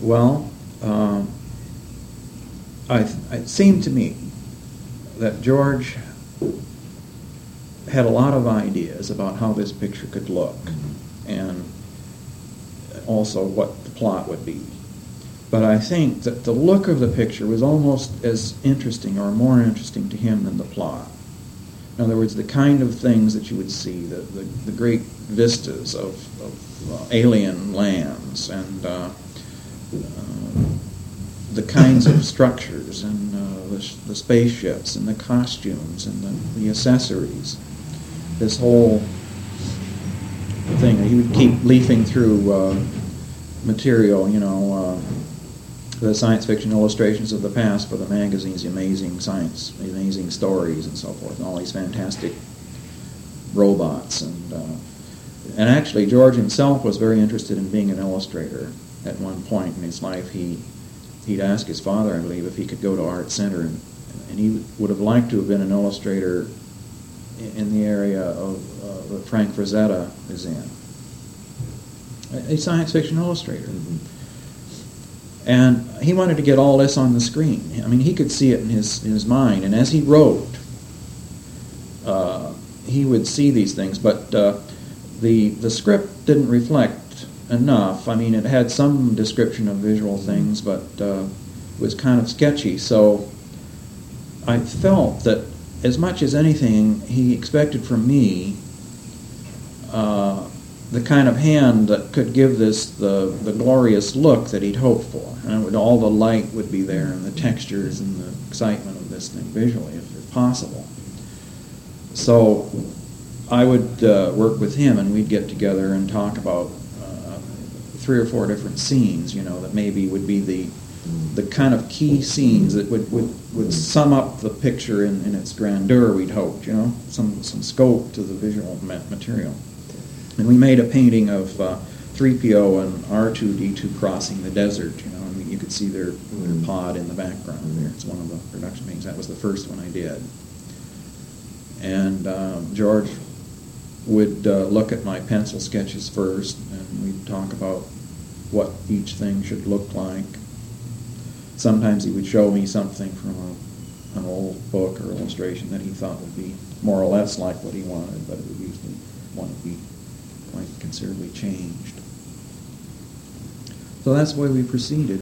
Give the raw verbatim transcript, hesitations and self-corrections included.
Well, um, I th- it seemed to me that George had a lot of ideas about how this picture could look, and also what the plot would be. But I think that the look of the picture was almost as interesting or more interesting to him than the plot. In other words, the kind of things that you would see, the, the, the great vistas of, of uh, alien lands, and uh, uh, the kinds of structures, and uh, the, the spaceships, and the costumes, and the, the accessories. This whole thing. He would keep leafing through uh, material, you know, uh, the science fiction illustrations of the past for the magazines, the amazing science, the amazing stories, and so forth, and all these fantastic robots. And uh, and actually, George himself was very interested in being an illustrator. At one point in his life, he he'd ask his father, I believe, if he could go to Art Center, and, and he would have liked to have been an illustrator in the area of uh, that Frank Frazetta is in, a, a science fiction illustrator. Mm-hmm. And he wanted to get all this on the screen. I mean, he could see it in his in his mind, and as he wrote, uh, he would see these things. But uh, the the script didn't reflect enough. I mean, it had some description of visual things, but uh, it was kind of sketchy. So I felt that, as much as anything, he expected from me uh, the kind of hand that could give this the, the glorious look that he'd hoped for. And it would, all the light would be there, and the textures and the excitement of this thing visually, if, if possible. So I would uh, work with him, and we'd get together and talk about uh, three or four different scenes, you know, that maybe would be the the kind of key scenes that would, would, would sum up the picture in, in its grandeur, we'd hoped, you know, some, some scope to the visual material. And we made a painting of uh, three P O and R two D two crossing the desert, you know, and you could see their, their pod in the background there. It's one of the production paintings. That was the first one I did. And um, George would uh, look at my pencil sketches first, and we'd talk about what each thing should look like. Sometimes he would show me something from a, an old book or illustration that he thought would be more or less like what he wanted, but it would usually want to be quite considerably changed. So that's the way we proceeded.